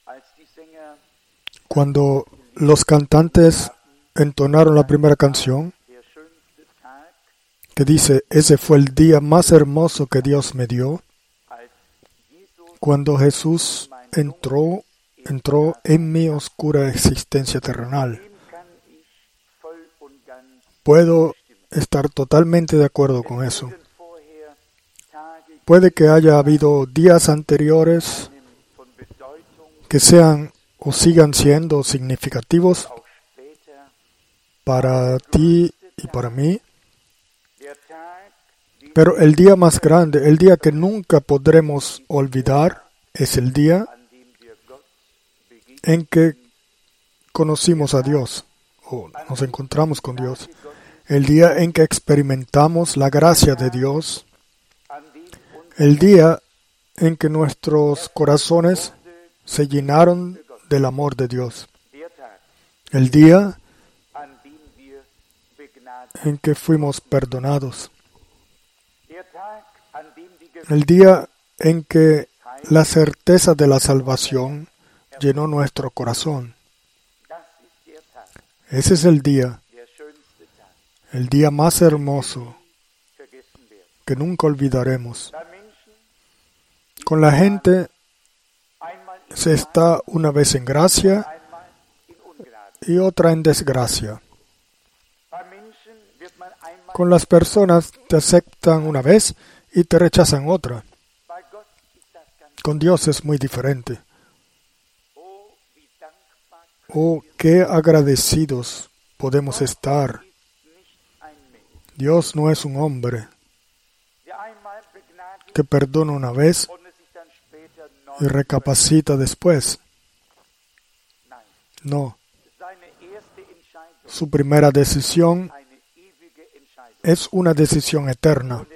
Cuando los cantantes entonaron la primera canción, que dice, ese fue el día más hermoso que Dios me dio, cuando Jesús entró en mi oscura existencia terrenal. Puedo estar totalmente de acuerdo con eso. Puede que haya habido días anteriores que sean o sigan siendo significativos para ti y para mí, pero el día más grande, el día que nunca podremos olvidar, es el día en que conocimos a Dios o nos encontramos con Dios, el día en que experimentamos la gracia de Dios, el día en que nuestros corazones se llenaron del amor de Dios, el día en que fuimos perdonados, el día en que la certeza de la salvación llenó nuestro corazón. Ese es el día más hermoso que nunca olvidaremos. Con la gente se está una vez en gracia y otra en desgracia. Con las personas te aceptan una vez y te rechazan otra. Con Dios es muy diferente. Oh, qué agradecidos podemos estar. Dios no es un hombre que perdona una vez y recapacita después. No. Su primera decisión es una decisión eterna.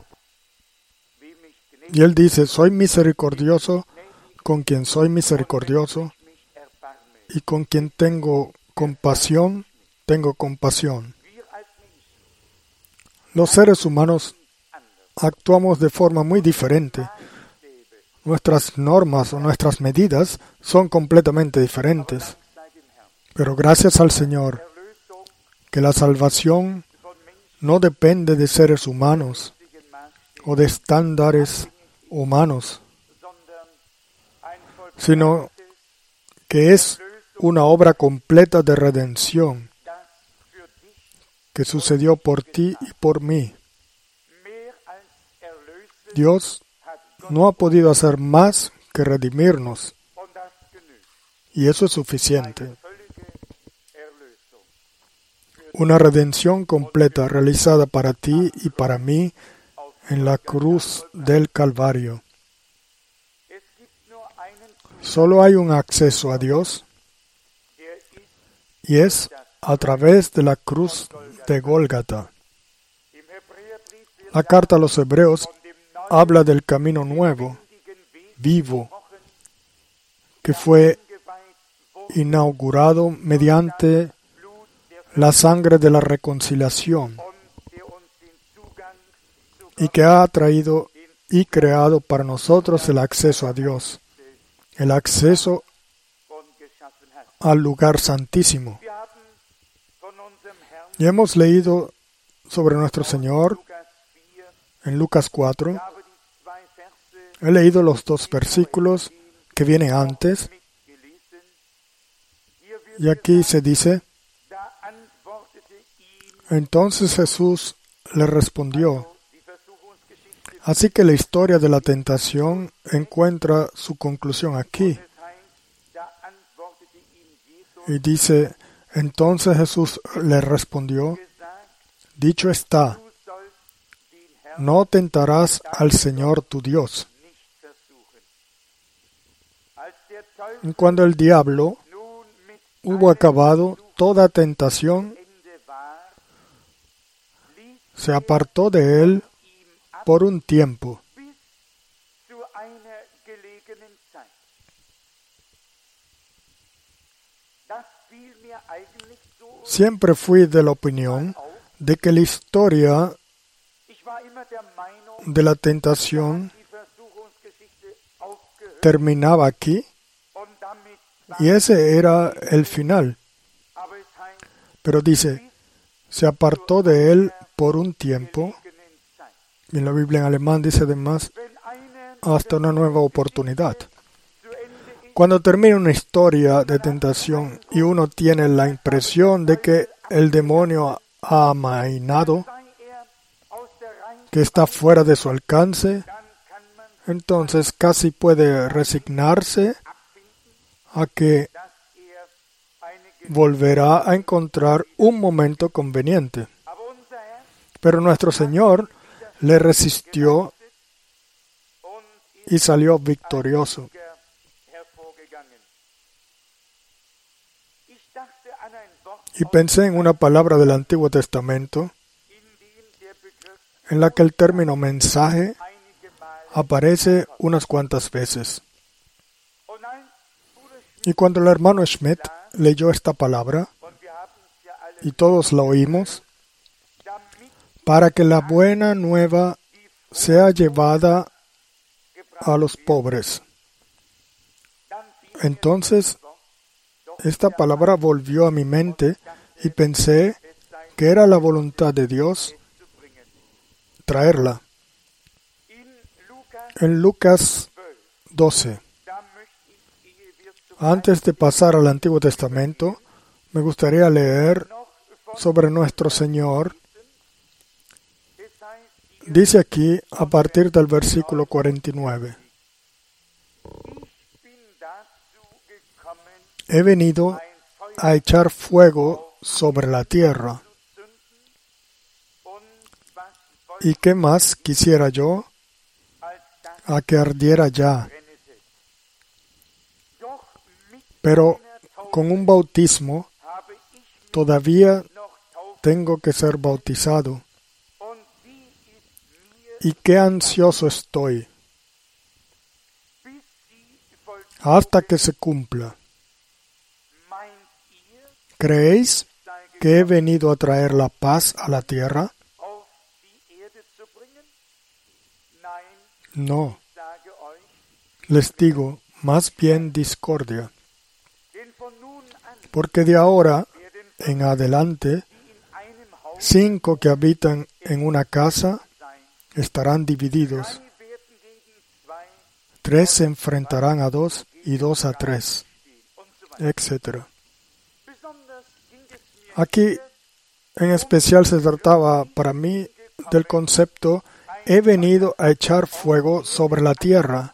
Y Él dice, soy misericordioso con quien soy misericordioso y con quien tengo compasión, tengo compasión. Los seres humanos actuamos de forma muy diferente. Nuestras normas o nuestras medidas son completamente diferentes. Pero gracias al Señor, que la salvación no depende de seres humanos o de estándares humanos, sino que es una obra completa de redención que sucedió por ti y por mí. Dios no ha podido hacer más que redimirnos, y eso es suficiente. Una redención completa realizada para ti y para mí en la cruz del Calvario. Solo hay un acceso a Dios, y es a través de la cruz de Gólgata. La carta a los Hebreos habla del camino nuevo, vivo, que fue inaugurado mediante la sangre de la reconciliación y que ha traído y creado para nosotros el acceso a Dios, el acceso al lugar santísimo. Y hemos leído sobre nuestro Señor en Lucas 4. He leído los 2 versículos que vienen antes. Y aquí se dice, entonces Jesús le respondió. Así que la historia de la tentación encuentra su conclusión aquí. Y dice, entonces Jesús le respondió, dicho está, no tentarás al Señor tu Dios. Y cuando el diablo hubo acabado toda tentación, se apartó de él por un tiempo. Siempre fui de la opinión de que la historia de la tentación terminaba aquí Y ese era el final. Pero dice, se apartó de él por un tiempo. Y en la Biblia en alemán dice además, hasta una nueva oportunidad. Cuando termina una historia de tentación y uno tiene la impresión de que el demonio ha amainado, que está fuera de su alcance, entonces casi puede resignarse a que volverá a encontrar un momento conveniente. Pero nuestro Señor le resistió y salió victorioso. Y pensé en una palabra del Antiguo Testamento en la que el término mensaje aparece unas cuantas veces. Y cuando el hermano Schmidt leyó esta palabra, y todos la oímos, para que la buena nueva sea llevada a los pobres. Entonces, esta palabra volvió a mi mente y pensé que era la voluntad de Dios traerla. En Lucas 12, antes de pasar al Antiguo Testamento, me gustaría leer sobre nuestro Señor. Dice aquí, a partir del versículo 49, he venido a echar fuego sobre la tierra. ¿Y qué más quisiera yo? A que ardiera ya. Pero con un bautismo todavía tengo que ser bautizado. Y qué ansioso estoy hasta que se cumpla. ¿Creéis que he venido a traer la paz a la tierra? No. Les digo, más bien discordia. Porque de ahora en adelante, 5 que habitan en una casa estarán divididos. 3 se enfrentarán a 2 y 2 a 3, etc. Aquí, en especial, se trataba para mí del concepto he venido a echar fuego sobre la tierra.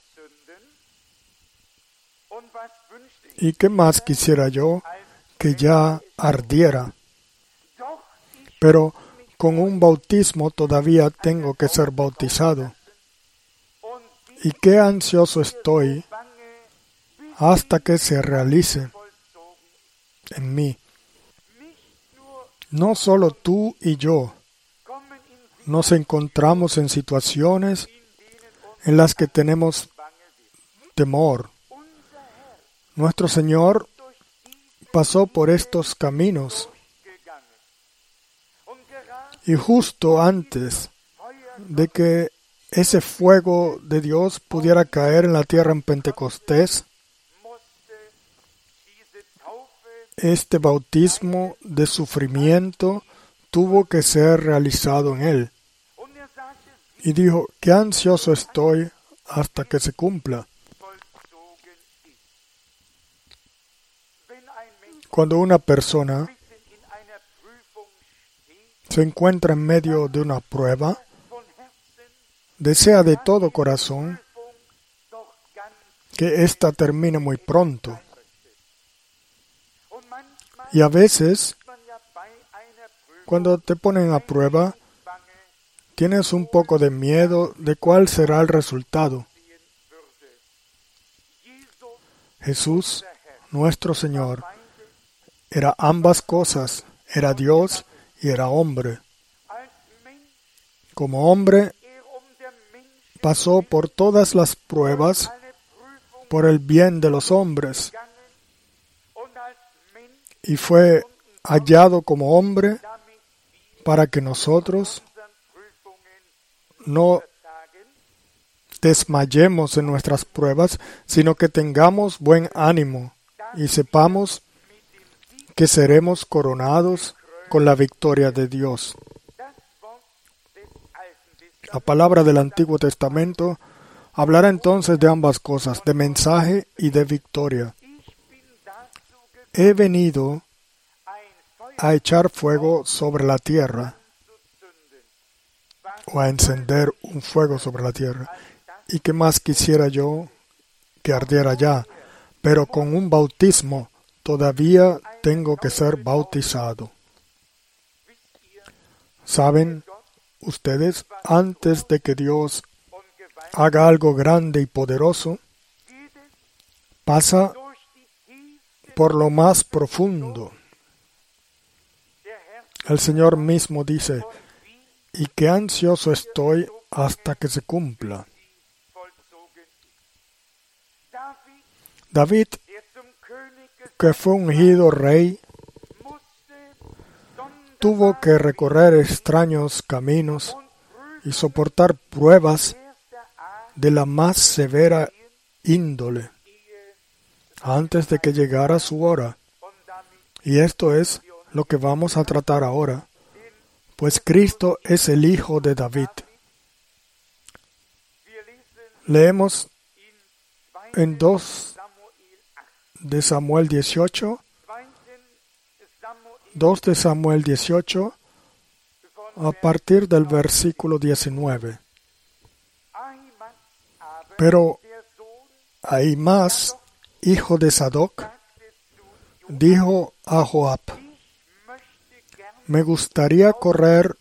¿Y qué más quisiera yo? Que ya ardiera. Pero con un bautismo todavía tengo que ser bautizado. Y qué ansioso estoy hasta que se realice en mí. No solo tú y yo nos encontramos en situaciones en las que tenemos temor. Nuestro Señor pasó por estos caminos y justo antes de que ese fuego de Dios pudiera caer en la tierra en Pentecostés, este bautismo de sufrimiento tuvo que ser realizado en Él. Y dijo, qué ansioso estoy hasta que se cumpla. Cuando una persona se encuentra en medio de una prueba, desea de todo corazón que ésta termine muy pronto. Y a veces, cuando te ponen a prueba, tienes un poco de miedo de cuál será el resultado. Jesús, nuestro Señor, era ambas cosas, era Dios y era hombre. Como hombre, pasó por todas las pruebas por el bien de los hombres y fue hallado como hombre para que nosotros no desmayemos en nuestras pruebas, sino que tengamos buen ánimo. y sepamos que seremos coronados con la victoria de Dios. La palabra del Antiguo Testamento hablará entonces de ambas cosas, de mensaje y de victoria. He venido a echar fuego sobre la tierra, o a encender un fuego sobre la tierra. ¿Y qué más quisiera yo que ardiera ya? Pero con un bautismo todavía tengo que ser bautizado. ¿Saben ustedes, antes de que Dios haga algo grande y poderoso, pasa por lo más profundo? El Señor mismo dice, y qué ansioso estoy hasta que se cumpla. David, que fue ungido rey, tuvo que recorrer extraños caminos y soportar pruebas de la más severa índole antes de que llegara su hora. Y esto es lo que vamos a tratar ahora, pues Cristo es el Hijo de David. Leemos en 2 de Samuel 18, 2 de Samuel 18, a partir del versículo 19. Pero Ahimaas, hijo de Sadoc, dijo a Joab, me gustaría correr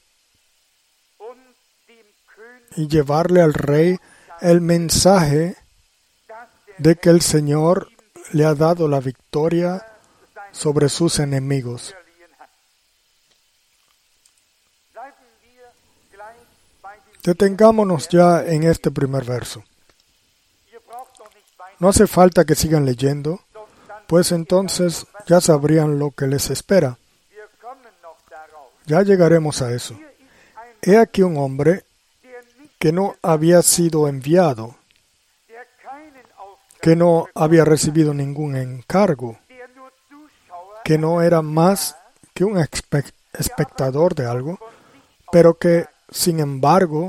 y llevarle al rey el mensaje de que el Señor le ha dado la victoria sobre sus enemigos. Detengámonos ya en este primer verso. No hace falta que sigan leyendo, pues entonces ya sabrían lo que les espera. Ya llegaremos a eso. He aquí un hombre que no había sido enviado, que no había recibido ningún encargo, que no era más que un espectador de algo, pero que, sin embargo,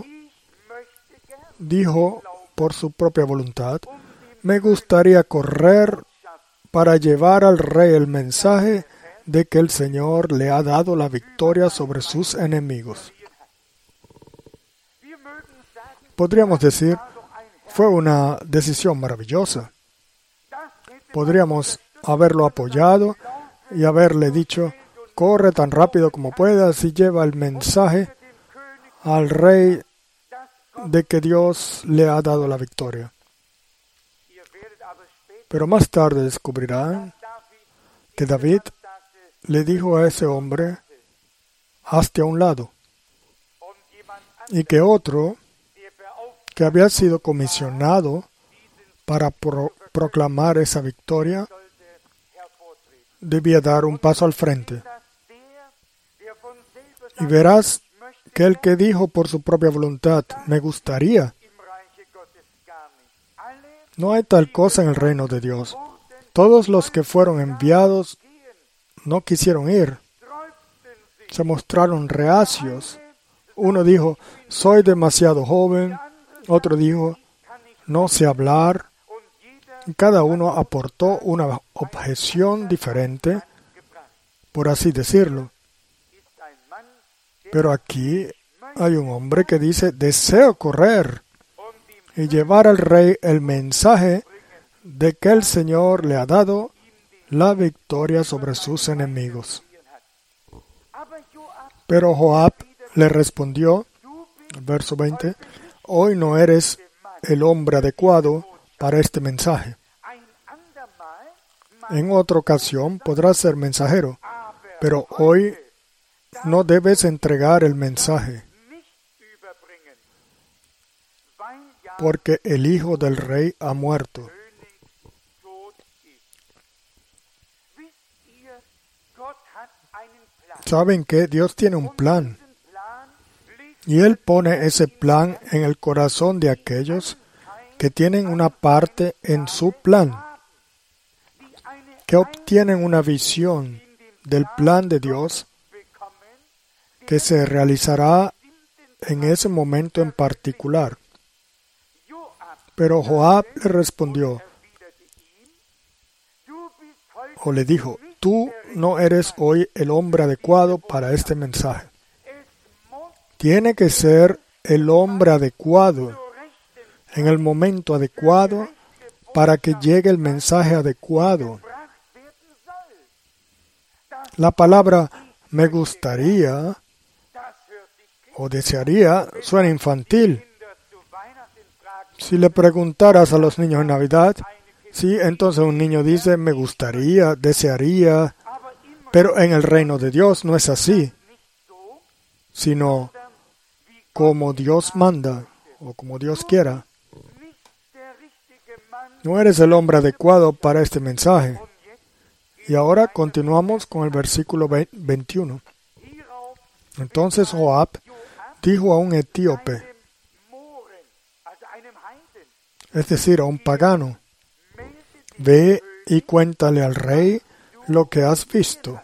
dijo por su propia voluntad, me gustaría correr para llevar al rey el mensaje de que el Señor le ha dado la victoria sobre sus enemigos. Podríamos decir, fue una decisión maravillosa. Podríamos haberlo apoyado y haberle dicho, corre tan rápido como puedas y lleva el mensaje al rey de que Dios le ha dado la victoria. Pero más tarde descubrirán que David le dijo a ese hombre, hazte a un lado, y que otro, que había sido comisionado para proclamar esa victoria, debía dar un paso al frente. Y verás que el que dijo por su propia voluntad, me gustaría, no hay tal cosa en el reino de Dios. Todos los que fueron enviados no quisieron ir. Se mostraron reacios. Uno dijo, soy demasiado joven. Otro dijo, no sé hablar. Y cada uno aportó una objeción diferente, por así decirlo. Pero aquí hay un hombre que dice, deseo correr y llevar al rey el mensaje de que el Señor le ha dado la victoria sobre sus enemigos. Pero Joab le respondió, verso 20, hoy no eres el hombre adecuado para este mensaje. En otra ocasión podrás ser mensajero, pero hoy no debes entregar el mensaje, porque el hijo del rey ha muerto. ¿Saben qué? Dios tiene un plan, y Él pone ese plan en el corazón de aquellos que tienen una parte en su plan. que obtienen una visión del plan de Dios que se realizará en ese momento en particular. Pero Joab le respondió, o le dijo, tú no eres hoy el hombre adecuado para este mensaje. Tiene que ser el hombre adecuado, en el momento adecuado, para que llegue el mensaje adecuado. La palabra me gustaría o desearía suena infantil. Si le preguntaras a los niños en Navidad, sí, entonces un niño dice, me gustaría, desearía, pero en el reino de Dios no es así, sino como Dios manda o como Dios quiera. No eres el hombre adecuado para este mensaje. Y ahora continuamos con el versículo 21. Entonces Joab dijo a un etíope, es decir, a un pagano, ve y cuéntale al rey lo que has visto.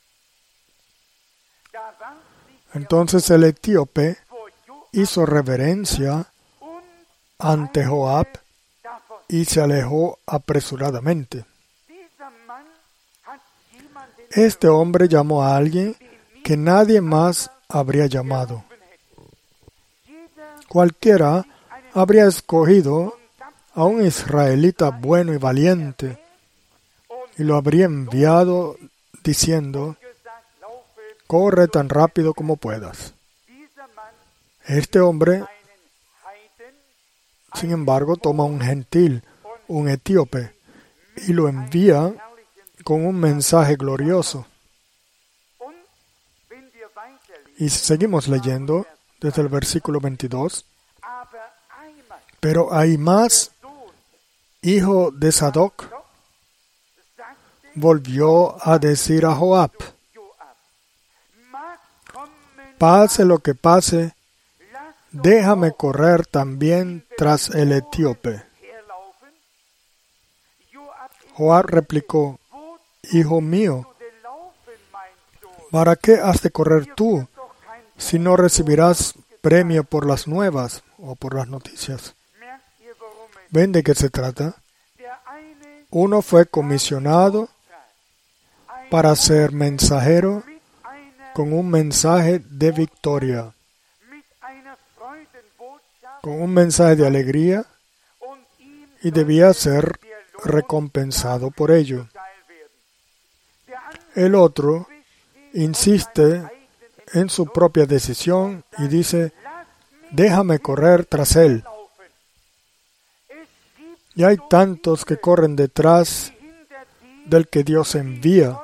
Entonces el etíope hizo reverencia ante Joab y se alejó apresuradamente. Este hombre llamó a alguien que nadie más habría llamado. Cualquiera habría escogido a un israelita bueno y valiente y lo habría enviado diciendo, corre tan rápido como puedas. Este hombre, sin embargo, toma un gentil, un etíope, y lo envía con un mensaje glorioso. Y seguimos leyendo desde el versículo 22. Pero Ahimaas, hijo de Sadoc, volvió a decir a Joab, pase lo que pase, déjame correr también tras el etíope. Joab replicó, hijo mío, ¿para qué has de correr tú si no recibirás premio por las nuevas o por las noticias? ¿Ven de qué se trata? Uno fue comisionado para ser mensajero con un mensaje de victoria, con un mensaje de alegría, y debía ser recompensado por ello. El otro insiste en su propia decisión y dice, déjame correr tras él. Y hay tantos que corren detrás del que Dios envía.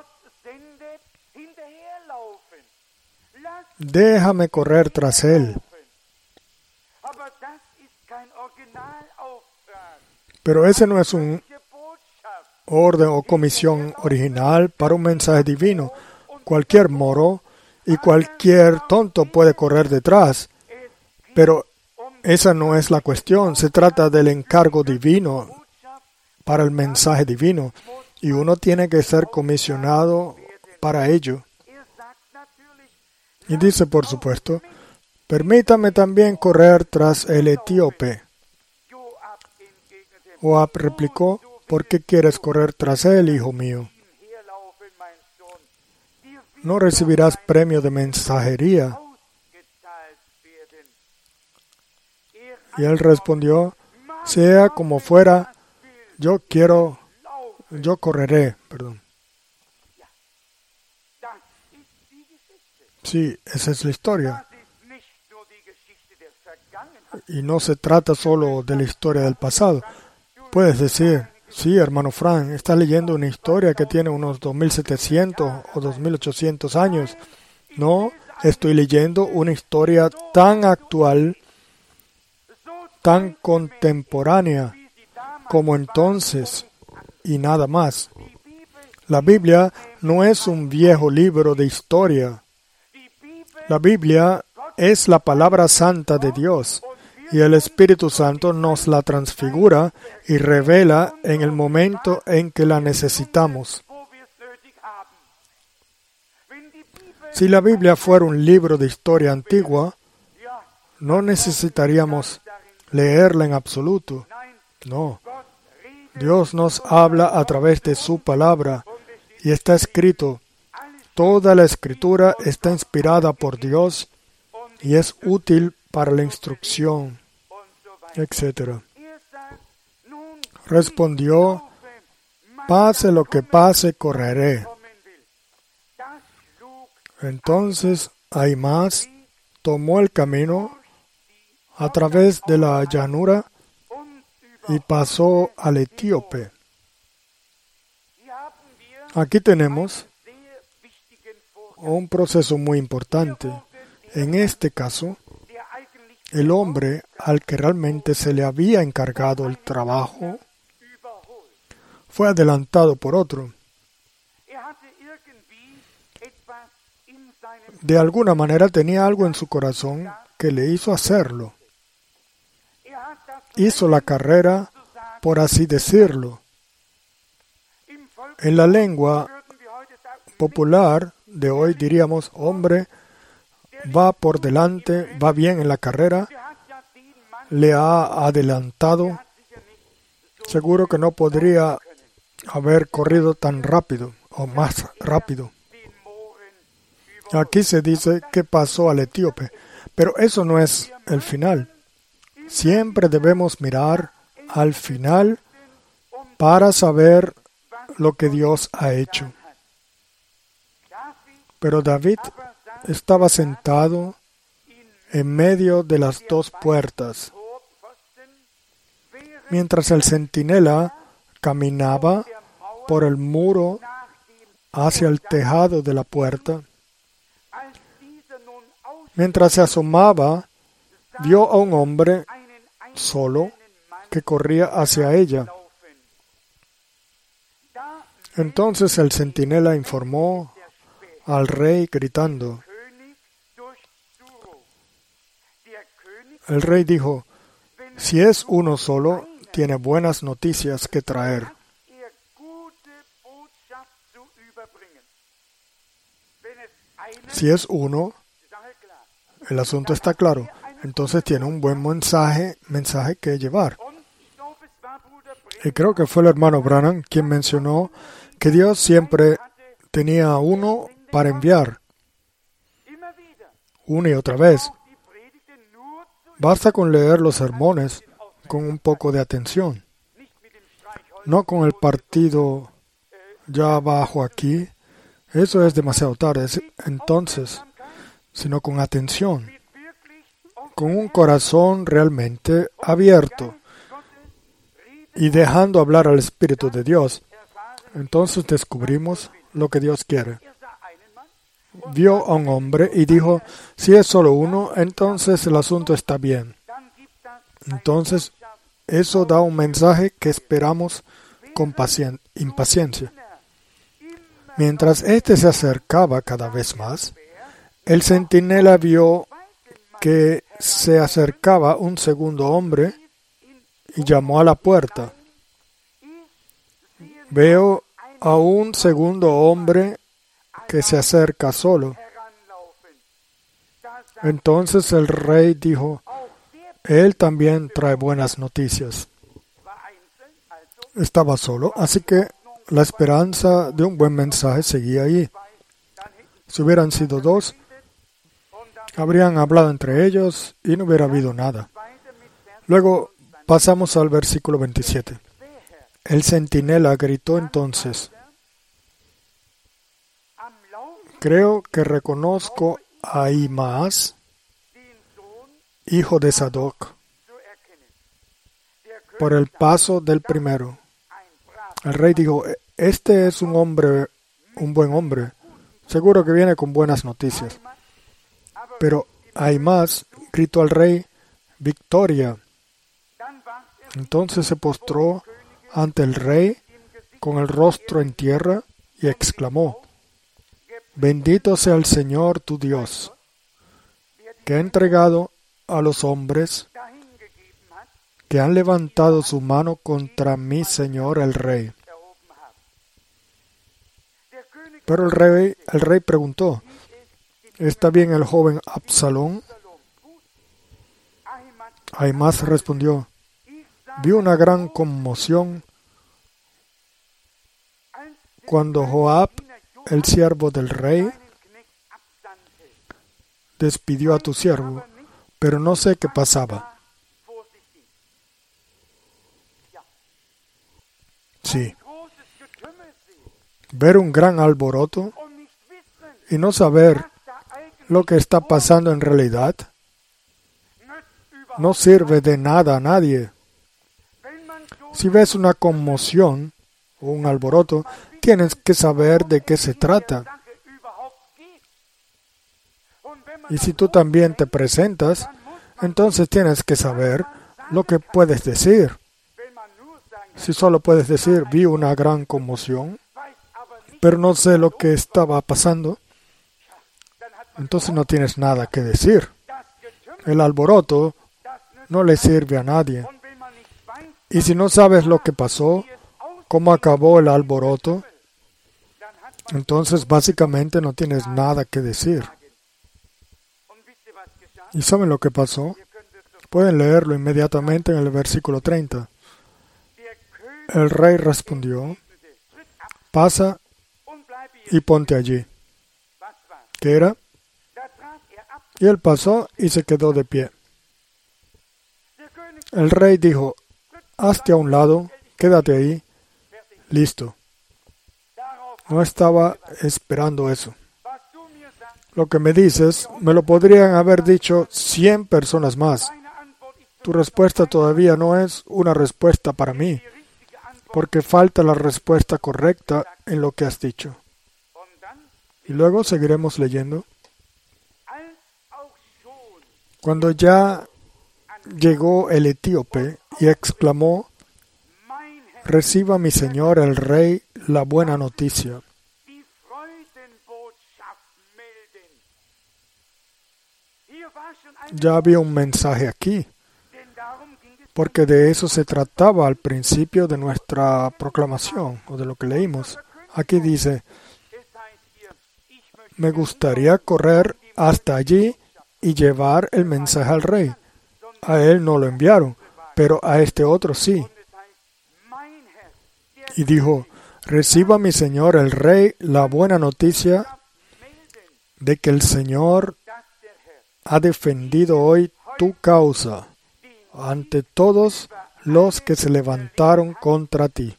Déjame correr tras él. Pero ese no es un orden o comisión original para un mensaje divino. Cualquier moro y cualquier tonto puede correr detrás. Pero esa no es la cuestión. Se trata del encargo divino para el mensaje divino. Y uno tiene que ser comisionado para ello. Y dice, por supuesto, permítame también correr tras el etíope. Joab replicó, ¿por qué quieres correr tras él, hijo mío? No recibirás premio de mensajería. Y él respondió, sea como fuera, yo correré. Sí, esa es la historia. Y no se trata solo de la historia del pasado. Puedes decir, sí, hermano Frank, está leyendo una historia que tiene unos 2.700 o 2.800 años. No, estoy leyendo una historia tan actual, tan contemporánea como entonces y nada más. La Biblia no es un viejo libro de historia. La Biblia es la palabra santa de Dios. Y el Espíritu Santo nos la transfigura y revela en el momento en que la necesitamos. Si la Biblia fuera un libro de historia antigua, no necesitaríamos leerla en absoluto. No. Dios nos habla a través de su palabra y está escrito. Toda la escritura está inspirada por Dios y es útil para la instrucción, etc. Respondió, pase lo que pase, correré. Entonces Ahimaas tomó el camino a través de la llanura y pasó al etíope. Aquí tenemos un proceso muy importante. En este caso, el hombre al que realmente se le había encargado el trabajo fue adelantado por otro. De alguna manera tenía algo en su corazón que le hizo hacerlo. Hizo la carrera, por así decirlo. En la lengua popular de hoy diríamos, hombre va por delante, va bien en la carrera, le ha adelantado. Seguro que no podría haber corrido tan rápido o más rápido. Aquí se dice que pasó al etíope, pero eso no es el final. Siempre debemos mirar al final para saber lo que Dios ha hecho. Pero David estaba sentado en medio de las dos puertas, mientras el centinela caminaba por el muro hacia el tejado de la puerta. Mientras se asomaba, vio a un hombre solo que corría hacia ella. Entonces el centinela informó al rey gritando. El rey dijo, si es uno solo, tiene buenas noticias que traer. Si es uno, el asunto está claro. Entonces tiene un buen mensaje que llevar. Y creo que fue el hermano Branham quien mencionó que Dios siempre tenía uno para enviar. Una y otra vez. Basta con leer los sermones con un poco de atención. No con el partido ya abajo aquí. Eso es demasiado tarde. Entonces, sino con atención. Con un corazón realmente abierto y dejando hablar al Espíritu de Dios. Entonces descubrimos lo que Dios quiere. Vio a un hombre y dijo, si es solo uno, entonces el asunto está bien. Entonces, eso da un mensaje que esperamos con impaciencia. Mientras éste se acercaba cada vez más, el centinela vio que se acercaba un segundo hombre y llamó a la puerta. Veo a un segundo hombre que se acerca solo. Entonces el rey dijo, él también trae buenas noticias. Estaba solo, así que la esperanza de un buen mensaje seguía ahí. Si hubieran sido dos, habrían hablado entre ellos y no hubiera habido nada. Luego pasamos al versículo 27. El centinela gritó entonces, creo que reconozco a Ahimaas, hijo de Sadoc, por el paso del primero. El rey dijo, este es un hombre, un buen hombre, seguro que viene con buenas noticias. Pero Ahimaas gritó al rey, victoria. Entonces se postró ante el rey con el rostro en tierra y exclamó, bendito sea el Señor tu Dios, que ha entregado a los hombres que han levantado su mano contra mi Señor el rey. Pero el rey preguntó, ¿Está bien el joven Absalón? Ahimaaz respondió, vi una gran conmoción cuando Joab, el siervo del rey, despidió a tu siervo, pero no sé qué pasaba. Sí. Ver un gran alboroto y no saber lo que está pasando en realidad no sirve de nada a nadie. Si ves una conmoción o un alboroto, tienes que saber de qué se trata. Y si tú también te presentas, entonces tienes que saber lo que puedes decir. Si solo puedes decir, vi una gran conmoción, pero no sé lo que estaba pasando, entonces no tienes nada que decir. El alboroto no le sirve a nadie. Y si no sabes lo que pasó, cómo acabó el alboroto, entonces básicamente no tienes nada que decir. ¿Y saben lo que pasó? Pueden leerlo inmediatamente en el versículo 30. El rey respondió, pasa y ponte allí. ¿Qué era? Y él pasó y se quedó de pie. El rey dijo, hazte a un lado, quédate ahí, listo. No estaba esperando eso. Lo que me dices, me lo podrían haber dicho 100 personas más. Tu respuesta todavía no es una respuesta para mí, porque falta la respuesta correcta en lo que has dicho. Y luego seguiremos leyendo. Cuando ya llegó el etíope y exclamó, reciba mi señor el rey la buena noticia. Ya había un mensaje aquí, porque de eso se trataba al principio de nuestra proclamación, o de lo que leímos. Aquí dice, me gustaría correr hasta allí y llevar el mensaje al rey. A él no lo enviaron, pero a este otro sí. Y dijo, reciba mi señor el rey la buena noticia de que el Señor ha defendido hoy tu causa ante todos los que se levantaron contra ti.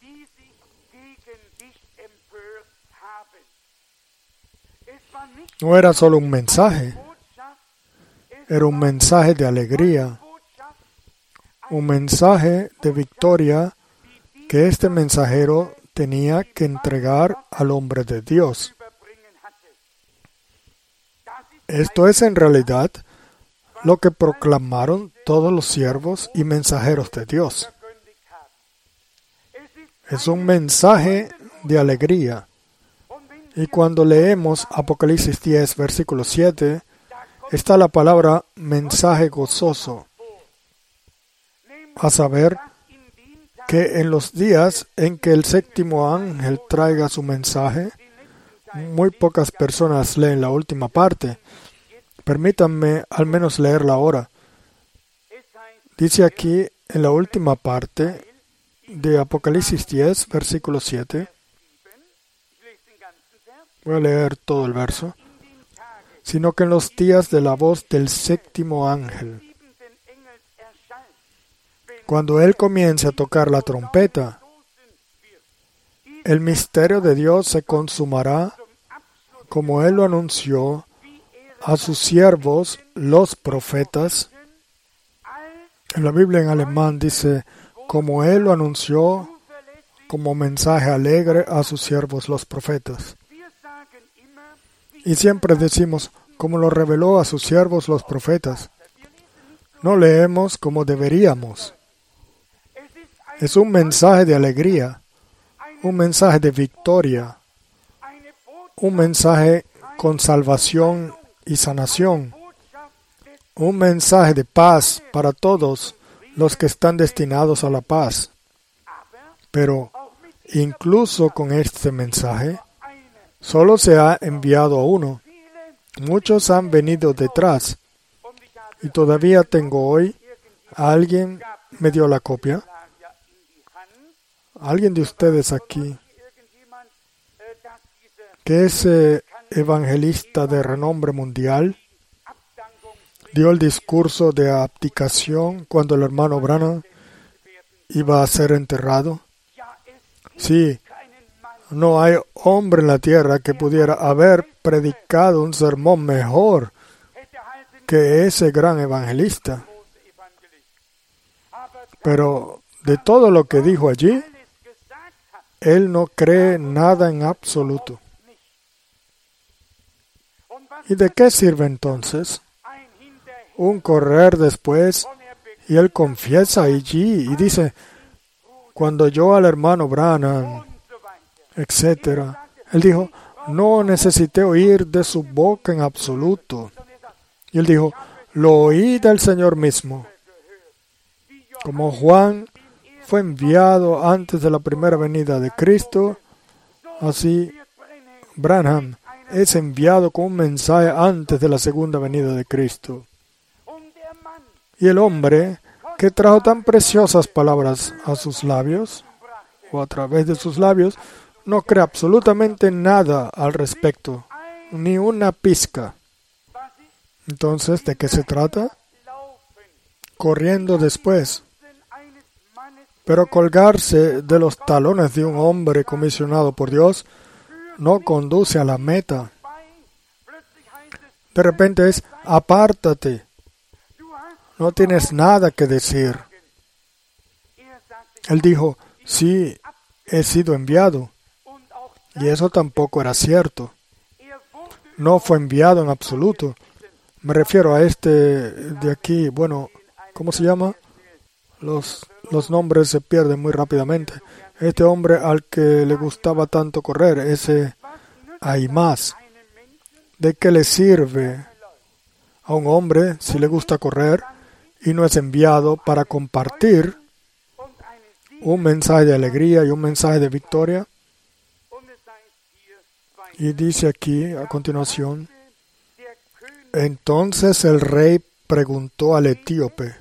No era solo un mensaje, era un mensaje de alegría, un mensaje de victoria que este mensajero tenía que entregar al hombre de Dios. Esto es en realidad lo que proclamaron todos los siervos y mensajeros de Dios. Es un mensaje de alegría. Y cuando leemos Apocalipsis 10, versículo 7, está la palabra mensaje gozoso, a saber, que en los días en que el séptimo ángel traiga su mensaje, muy pocas personas leen la última parte. Permítanme al menos leerla ahora. Dice aquí en la última parte de Apocalipsis 10, versículo 7. Voy a leer todo el verso. Sino que en los días de la voz del séptimo ángel, cuando él comience a tocar la trompeta, el misterio de Dios se consumará como él lo anunció a sus siervos, los profetas. En la Biblia en alemán dice, como él lo anunció como mensaje alegre a sus siervos, los profetas. Y siempre decimos, como lo reveló a sus siervos, los profetas. No leemos como deberíamos. Es un mensaje de alegría, un mensaje de victoria, un mensaje con salvación y sanación, un mensaje de paz para todos los que están destinados a la paz. Pero incluso con este mensaje, solo se ha enviado a uno, Muchos han venido detrás y todavía tengo hoy, alguien me dio la copia. Alguien de ustedes aquí, que ese evangelista de renombre mundial dio el discurso de abdicación cuando el hermano Branham iba a ser enterrado. Sí, no hay hombre en la tierra que pudiera haber predicado un sermón mejor que ese gran evangelista. Pero de todo lo que dijo allí, él no cree nada en absoluto. ¿Y de qué sirve entonces un correr después? Y él confiesa allí y dice, cuando yo al hermano Branham, etc., él dijo, no necesité oír de su boca en absoluto. Y él dijo, lo oí del Señor mismo. Como Juan fue enviado antes de la primera venida de Cristo, así Branham es enviado con un mensaje antes de la segunda venida de Cristo. Y el hombre que trajo tan preciosas palabras a sus labios, o a través de sus labios, no cree absolutamente nada al respecto, ni una pizca. Entonces, ¿de qué se trata? Corriendo después. Pero colgarse de los talones de un hombre comisionado por Dios no conduce a la meta. De repente es, apártate. No tienes nada que decir. Él dijo, sí, he sido enviado. Y eso tampoco era cierto. No fue enviado en absoluto. Me refiero a este de aquí, bueno, ¿cómo se llama? Los nombres se pierden muy rápidamente. Este hombre al que le gustaba tanto correr, ese hay más. ¿De qué le sirve a un hombre si le gusta correr y no es enviado para compartir un mensaje de alegría y un mensaje de victoria? Y dice aquí a continuación, entonces el rey preguntó al etíope,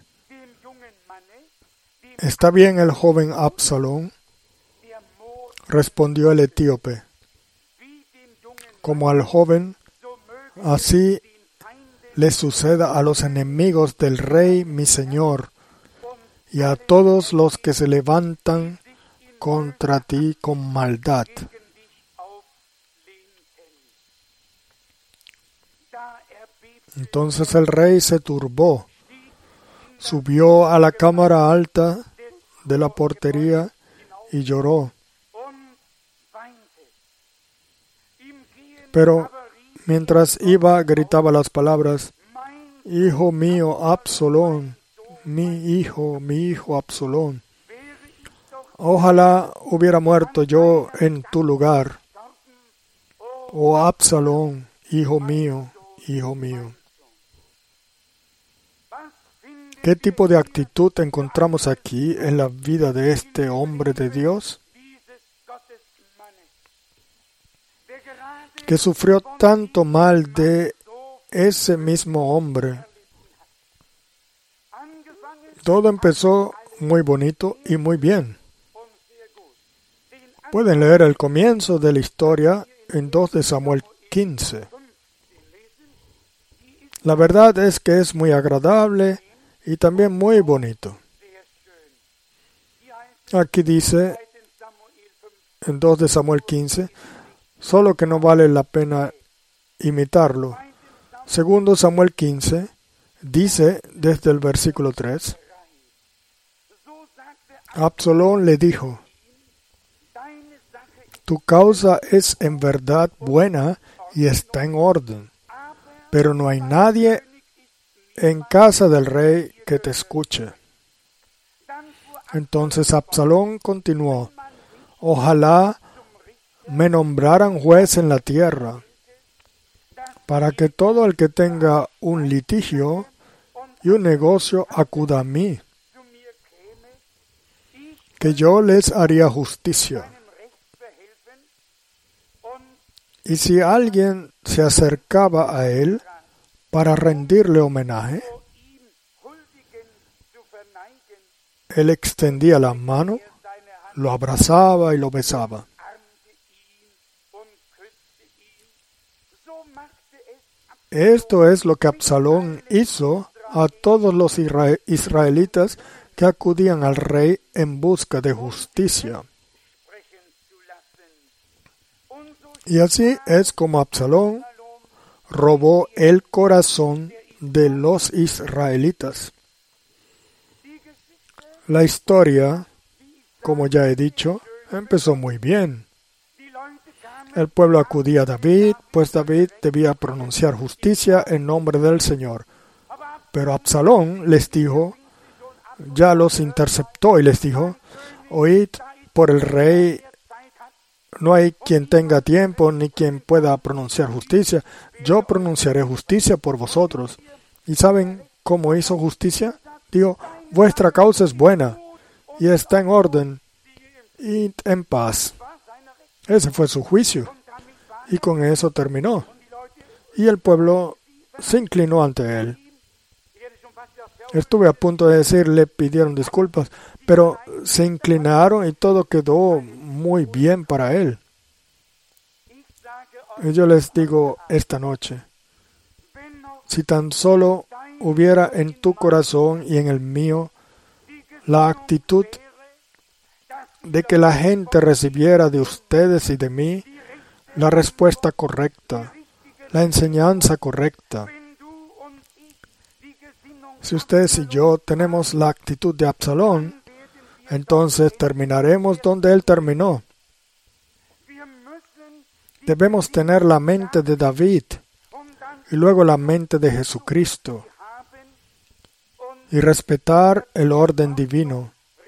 ¿está bien el joven Absalón? Respondió el etíope, como al joven, así le suceda a los enemigos del rey mi señor, y a todos los que se levantan contra ti con maldad. Entonces el rey se turbó, subió a la cámara alta de la portería y lloró. Pero mientras iba, gritaba las palabras, hijo mío Absalón, mi hijo Absalón. Ojalá hubiera muerto yo en tu lugar. Oh Absalón, hijo mío, hijo mío. ¿Qué tipo de actitud encontramos aquí en la vida de este hombre de Dios? Que sufrió tanto mal de ese mismo hombre. Todo empezó muy bonito y muy bien. Pueden leer el comienzo de la historia en 2 de Samuel 15. La verdad es que es muy agradable y también muy bonito. Aquí dice en 2 de Samuel 15, solo que no vale la pena imitarlo. Segundo Samuel 15 dice desde el versículo 3, Absalón le dijo, tu causa es en verdad buena y está en orden, pero no hay nadie en casa del rey que te escuche. Entonces Absalón continuó, ojalá me nombraran juez en la tierra, para que todo el que tenga un litigio y un negocio acuda a mí, que yo les haría justicia. Y si alguien se acercaba a él para rendirle homenaje, él extendía la mano, lo abrazaba y lo besaba. Esto es lo que Absalón hizo a todos los israelitas que acudían al rey en busca de justicia. Y así es como Absalón robó el corazón de los israelitas. La historia, como ya he dicho, empezó muy bien. El pueblo acudía a David, pues David debía pronunciar justicia en nombre del Señor. Pero Absalón les dijo, ya los interceptó y les dijo, oíd por el rey, no hay quien tenga tiempo ni quien pueda pronunciar justicia. Yo pronunciaré justicia por vosotros. ¿Y saben cómo hizo justicia? Dijo, vuestra causa es buena y está en orden y en paz. Ese fue su juicio. Y con eso terminó. Y el pueblo se inclinó ante él. Estuve a punto de decir, le pidieron disculpas, pero se inclinaron y todo quedó muy bien para él. Y yo les digo esta noche, si tan solo hubiera en tu corazón y en el mío la actitud de que la gente recibiera de ustedes y de mí la respuesta correcta, la enseñanza correcta. Si ustedes y yo tenemos la actitud de Absalón, entonces terminaremos donde él terminó. Debemos tener la mente de David y luego la mente de Jesucristo y respetar el orden divino.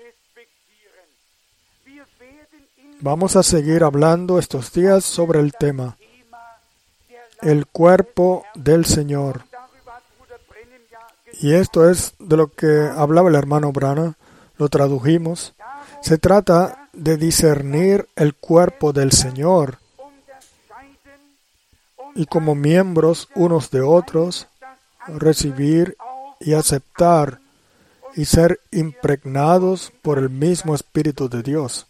Vamos a seguir hablando estos días sobre el tema, el cuerpo del Señor. Y esto es de lo que hablaba el hermano Branham, lo tradujimos. Se trata de discernir el cuerpo del Señor y como miembros unos de otros, recibir y aceptar y ser impregnados por el mismo Espíritu de Dios.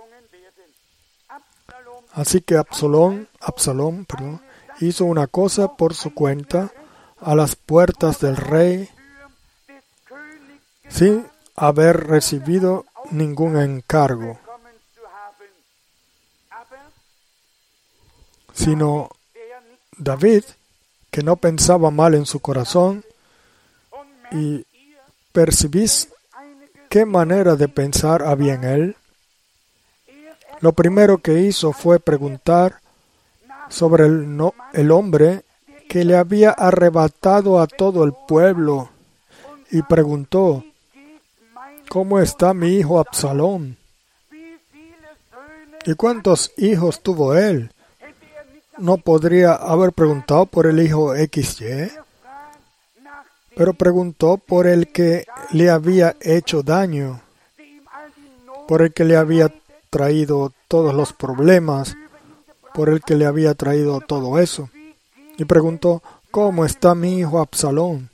Así que Absalón, hizo una cosa por su cuenta a las puertas del rey sin haber recibido ningún encargo, sino David, que no pensaba mal en su corazón, y percibís qué manera de pensar había en él. Lo primero que hizo fue preguntar sobre el hombre que le había arrebatado a todo el pueblo y preguntó, ¿cómo está mi hijo Absalón? ¿Y cuántos hijos tuvo él? ¿No podría haber preguntado por el hijo XY? Pero preguntó por el que le había hecho daño, por el que le había traído todos los problemas, por el que le había traído todo eso. Y preguntó, ¿cómo está mi hijo Absalón?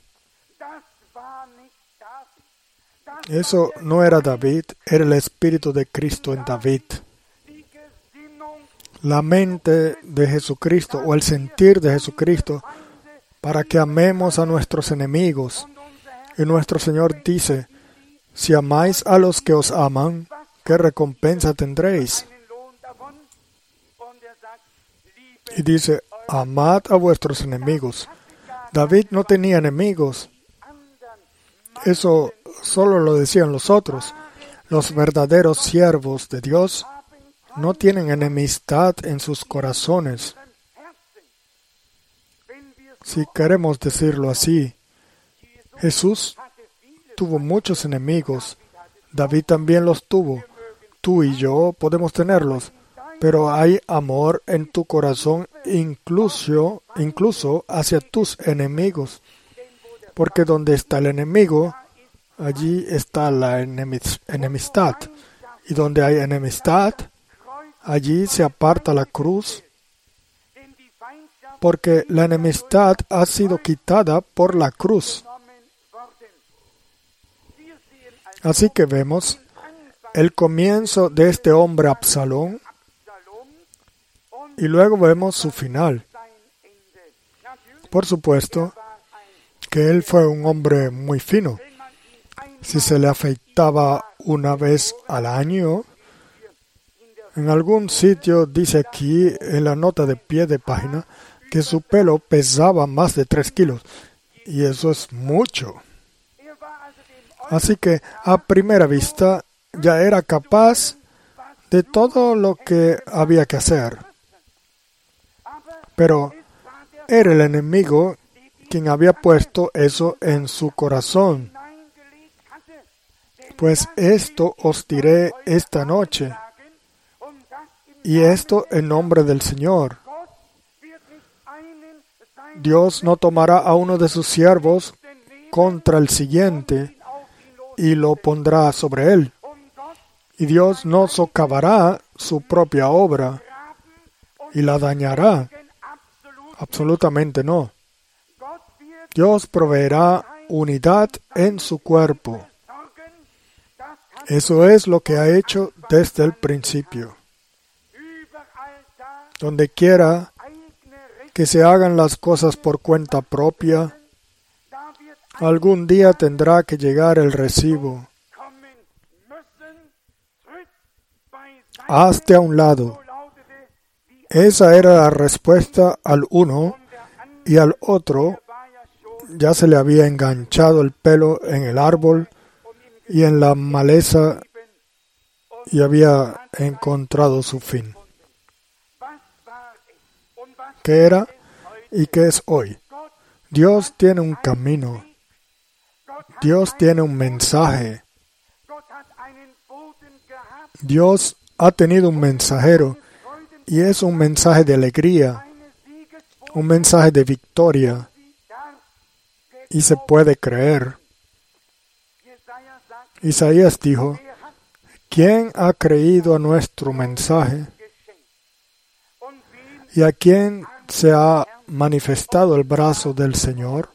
Eso no era David, era el Espíritu de Cristo en David. La mente de Jesucristo o el sentir de Jesucristo para que amemos a nuestros enemigos. Y nuestro Señor dice, si amáis a los que os aman, ¿qué recompensa tendréis? Y dice, amad a vuestros enemigos. David no tenía enemigos. Eso solo lo decían los otros. Los verdaderos siervos de Dios no tienen enemistad en sus corazones. Si queremos decirlo así, Jesús tuvo muchos enemigos. David también los tuvo. Tú y yo podemos tenerlos. Pero hay amor en tu corazón incluso hacia tus enemigos. Porque donde está el enemigo, allí está la enemistad. Y donde hay enemistad, allí se aparta la cruz porque la enemistad ha sido quitada por la cruz. Así que vemos el comienzo de este hombre Absalón y luego vemos su final. Por supuesto que él fue un hombre muy fino. Si se le afeitaba una vez al año, en algún sitio dice aquí en la nota de pie de página que su pelo pesaba más de 3 kilos. Y eso es mucho. Así que a primera vista ya era capaz de todo lo que había que hacer. Pero era el enemigo quien había puesto eso en su corazón. Pues esto os diré esta noche, y esto en nombre del Señor. Dios no tomará a uno de sus siervos contra el siguiente y lo pondrá sobre él. Y Dios no socavará su propia obra y la dañará. Absolutamente no. Dios proveerá unidad en su cuerpo. Eso es lo que ha hecho desde el principio. Donde quiera que se hagan las cosas por cuenta propia, algún día tendrá que llegar el recibo. Hazte a un lado. Esa era la respuesta al uno, y al otro ya se le había enganchado el pelo en el árbol y en la maleza y había encontrado su fin. ¿Qué era y qué es hoy? Dios tiene un camino. Dios tiene un mensaje. Dios ha tenido un mensajero y es un mensaje de alegría, un mensaje de victoria, y se puede creer. Isaías dijo: ¿quién ha creído a nuestro mensaje? ¿Y a quién se ha manifestado el brazo del Señor?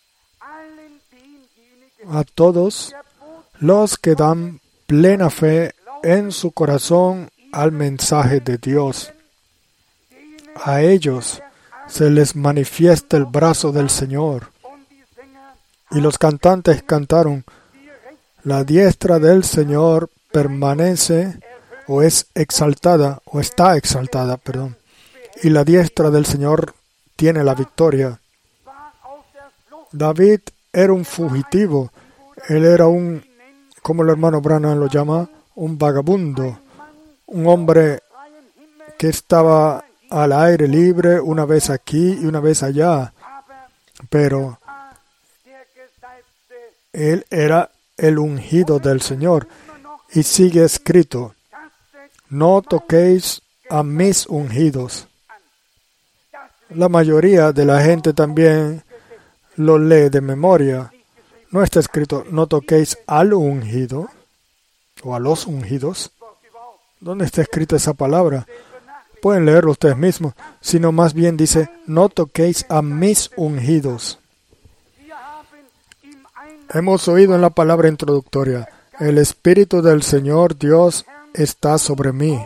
A todos los que dan plena fe en su corazón al mensaje de Dios. A ellos se les manifiesta el brazo del Señor. Y los cantantes cantaron: la diestra del Señor permanece o es exaltada, o está exaltada, perdón. Y la diestra del Señor tiene la victoria. David era un fugitivo. Él era como el hermano Branham lo llama, un vagabundo. Un hombre que estaba al aire libre, una vez aquí y una vez allá. Pero él era el ungido del Señor. Y sigue escrito: no toquéis a mis ungidos. La mayoría de la gente también lo lee de memoria. No está escrito: no toquéis al ungido o a los ungidos. ¿Dónde está escrita esa palabra? Pueden leerlo ustedes mismos. Sino más bien dice: no toquéis a mis ungidos. Hemos oído en la palabra introductoria: el Espíritu del Señor Dios está sobre mí,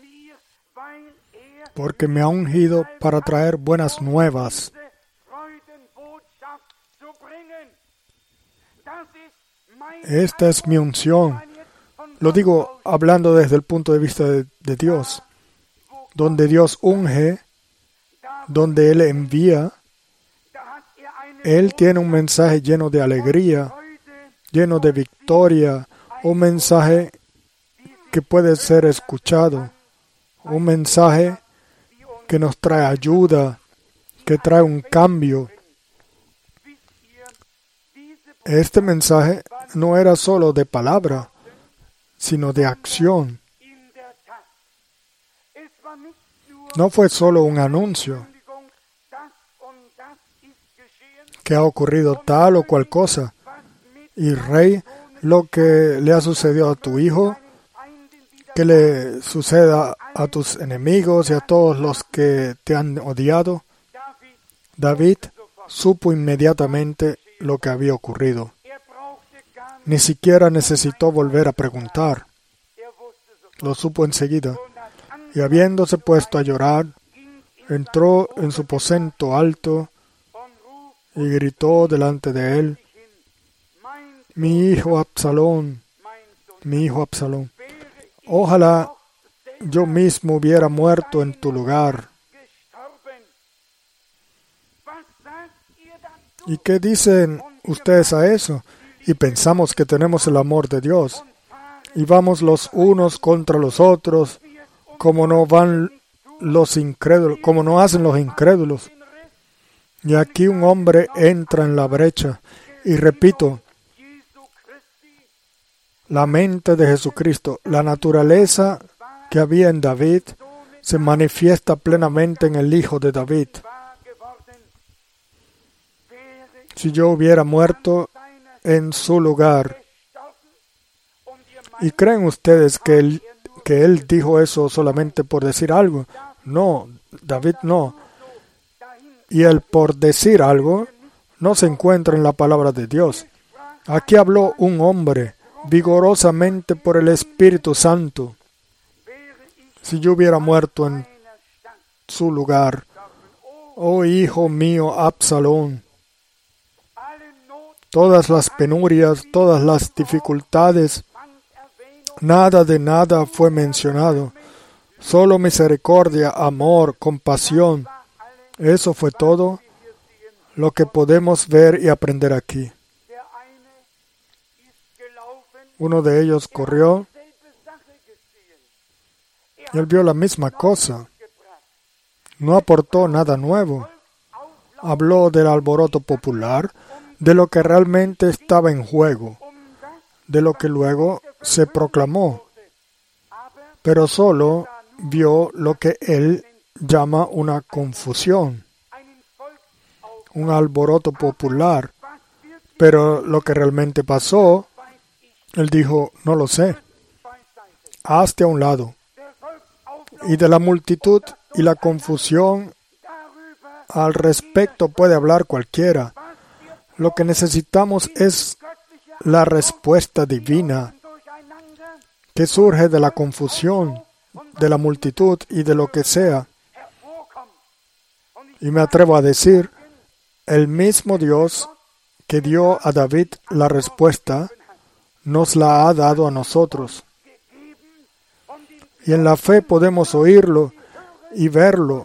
porque me ha ungido para traer buenas nuevas. Esta es mi unción. Lo digo hablando desde el punto de vista de Dios. Donde Dios unge, donde Él envía, Él tiene un mensaje lleno de alegría, lleno de victoria, un mensaje que puede ser escuchado, un mensaje que nos trae ayuda, que trae un cambio. Este mensaje no era solo de palabra, sino de acción. No fue solo un anuncio que ha ocurrido tal o cual cosa. Y rey, lo que le ha sucedido a tu hijo, que le suceda a tus enemigos y a todos los que te han odiado. David supo inmediatamente lo que había ocurrido. Ni siquiera necesitó volver a preguntar. Lo supo enseguida. Y habiéndose puesto a llorar, entró en su aposento alto y gritó delante de él: mi hijo Absalón, mi hijo Absalón, ojalá yo mismo hubiera muerto en tu lugar. ¿Y qué dicen ustedes a eso? Y pensamos que tenemos el amor de Dios y vamos los unos contra los otros, como no van los incrédulos, como no hacen los incrédulos. Y aquí un hombre entra en la brecha. Y repito, la mente de Jesucristo, la naturaleza que había en David, se manifiesta plenamente en el Hijo de David. Si yo hubiera muerto en su lugar. ¿Y creen ustedes que él dijo eso solamente por decir algo? No, David no. Y el por decir algo no se encuentra en la palabra de Dios. Aquí habló un hombre vigorosamente por el Espíritu Santo. Si yo hubiera muerto en su lugar, oh hijo mío Absalón, todas las penurias, todas las dificultades, nada de nada fue mencionado. Solo misericordia, amor, compasión. Eso fue todo lo que podemos ver y aprender aquí. Uno de ellos corrió y él vio la misma cosa. No aportó nada nuevo. Habló del alboroto popular, de lo que realmente estaba en juego, de lo que luego se proclamó, pero solo vio lo que él llama una confusión, un alboroto popular, pero lo que realmente pasó, él dijo, no lo sé, hazte a un lado. Y de la multitud y la confusión al respecto puede hablar cualquiera. Lo que necesitamos es la respuesta divina que surge de la confusión, de la multitud y de lo que sea. Y me atrevo a decir, el mismo Dios que dio a David la respuesta, nos la ha dado a nosotros. Y en la fe podemos oírlo y verlo.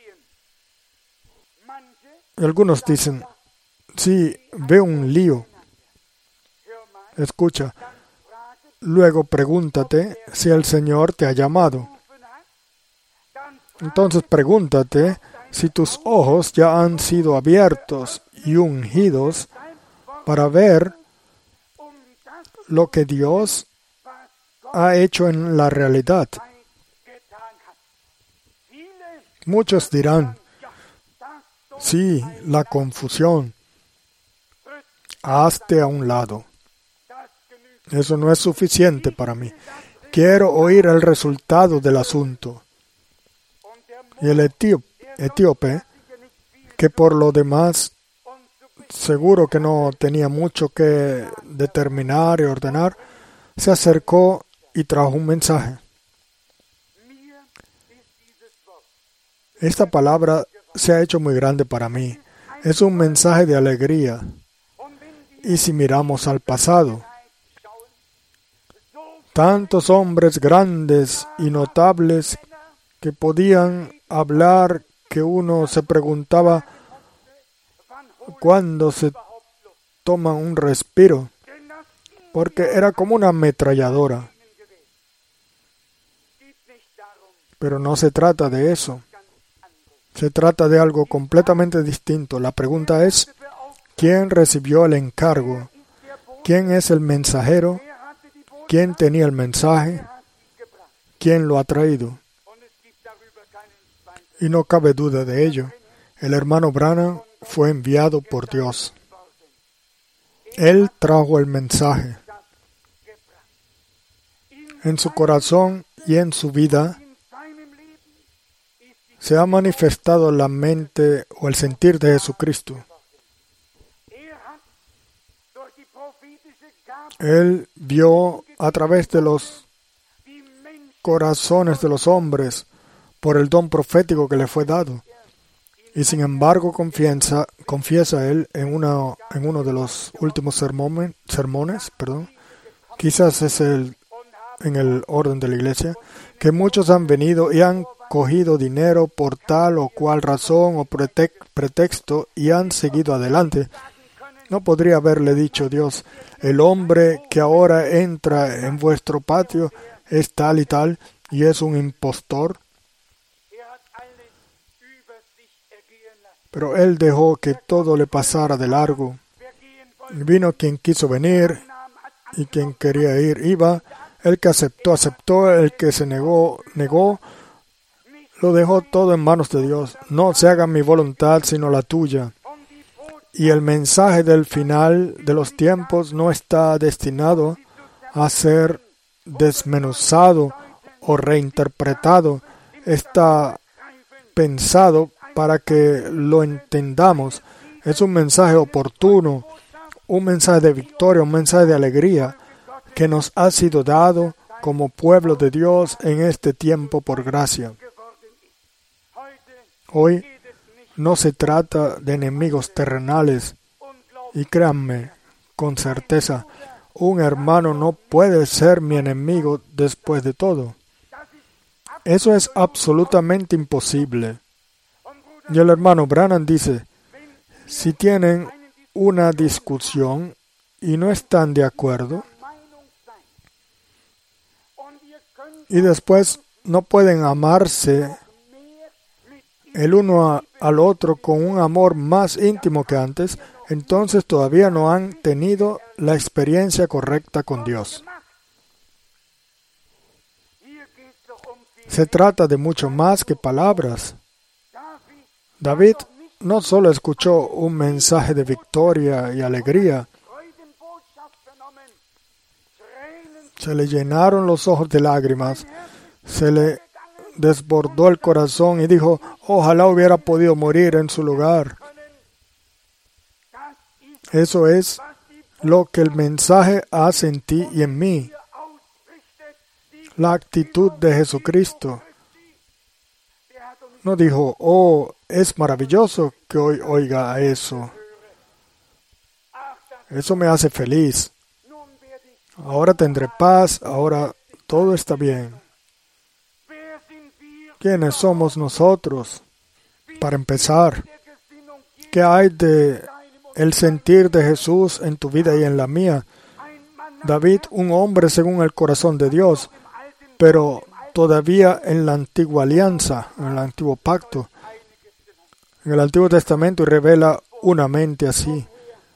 Y algunos dicen, sí, veo un lío. Escucha, luego pregúntate si el Señor te ha llamado. Entonces pregúntate si tus ojos ya han sido abiertos y ungidos para ver lo que Dios ha hecho en la realidad. Muchos dirán, sí, la confusión. Hazte a un lado. Eso no es suficiente para mí. Quiero oír el resultado del asunto. Y el etíope, que por lo demás seguro que no tenía mucho que determinar y ordenar, se acercó y trajo un mensaje. Esta palabra se ha hecho muy grande para mí. Es un mensaje de alegría. Y si miramos al pasado, tantos hombres grandes y notables que podían hablar, que uno se preguntaba cuándo se toma un respiro, porque era como una ametralladora. Pero no se trata de eso. Se trata de algo completamente distinto. La pregunta es, ¿quién recibió el encargo? ¿Quién es el mensajero? ¿Quién tenía el mensaje? ¿Quién lo ha traído? Y no cabe duda de ello. El hermano Branham fue enviado por Dios. Él trajo el mensaje. En su corazón y en su vida se ha manifestado la mente o el sentir de Jesucristo. Él vio a través de los corazones de los hombres por el don profético que le fue dado. Y sin embargo confiesa él en uno de los últimos sermones, quizás es en el orden de la iglesia, que muchos han venido y han cogido dinero por tal o cual razón o pretexto y han seguido adelante. No podría haberle dicho Dios, el hombre que ahora entra en vuestro patio es tal y es un impostor. Pero él dejó que todo le pasara de largo. Vino quien quiso venir y quien quería ir, iba. El que aceptó, el que se negó. Lo dejó todo en manos de Dios. No se haga mi voluntad sino la tuya. Y el mensaje del final de los tiempos no está destinado a ser desmenuzado o reinterpretado. Está pensado para que lo entendamos. Es un mensaje oportuno, un mensaje de victoria, un mensaje de alegría que nos ha sido dado como pueblo de Dios en este tiempo por gracia. Hoy no se trata de enemigos terrenales y créanme, con certeza, un hermano no puede ser mi enemigo después de todo. Eso es absolutamente imposible. Y el hermano Branham dice, si tienen una discusión y no están de acuerdo, y después no pueden amarse el uno al otro con un amor más íntimo que antes, entonces todavía no han tenido la experiencia correcta con Dios. Se trata de mucho más que palabras. David no solo escuchó un mensaje de victoria y alegría, se le llenaron los ojos de lágrimas, se le desbordó el corazón y dijo, ojalá hubiera podido morir en su lugar. Eso es lo que el mensaje hace en ti y en mí. La actitud de Jesucristo. No dijo, oh, es maravilloso que hoy oiga eso. Eso me hace feliz. Ahora tendré paz, ahora todo está bien. ¿Quiénes somos nosotros? Para empezar, ¿qué hay de el sentir de Jesús en tu vida y en la mía? David, un hombre según el corazón de Dios, pero todavía en la antigua alianza, en el antiguo pacto, en el Antiguo Testamento, y revela una mente así.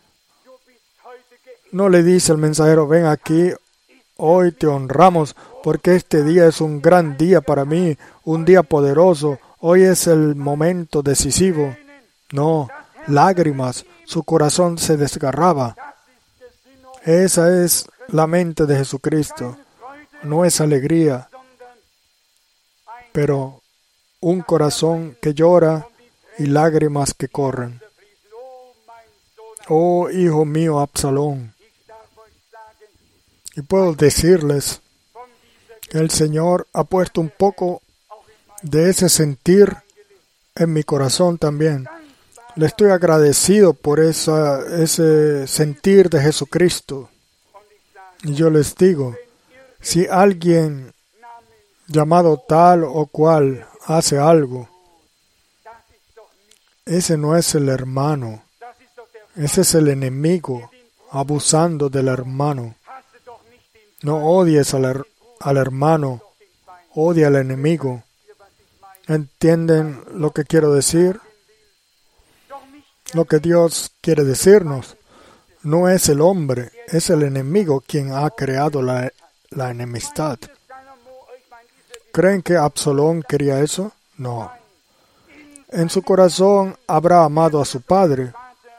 No le dice el mensajero, ven aquí, hoy te honramos, porque este día es un gran día para mí, un día poderoso, hoy es el momento decisivo. No, lágrimas, su corazón se desgarraba. Esa es la mente de Jesucristo, no es alegría, pero un corazón que llora y lágrimas que corren. Oh, hijo mío, Absalón. Y puedo decirles que el Señor ha puesto un poco de ese sentir en mi corazón también. Le estoy agradecido por ese sentir de Jesucristo. Y yo les digo, si alguien llamado tal o cual hace algo, ese no es el hermano, ese es el enemigo abusando del hermano. No odies al hermano, odia al enemigo. ¿Entienden lo que quiero decir? Lo que Dios quiere decirnos no es el hombre, es el enemigo quien ha creado la enemistad. ¿Creen que Absalón quería eso? No. En su corazón habrá amado a su padre,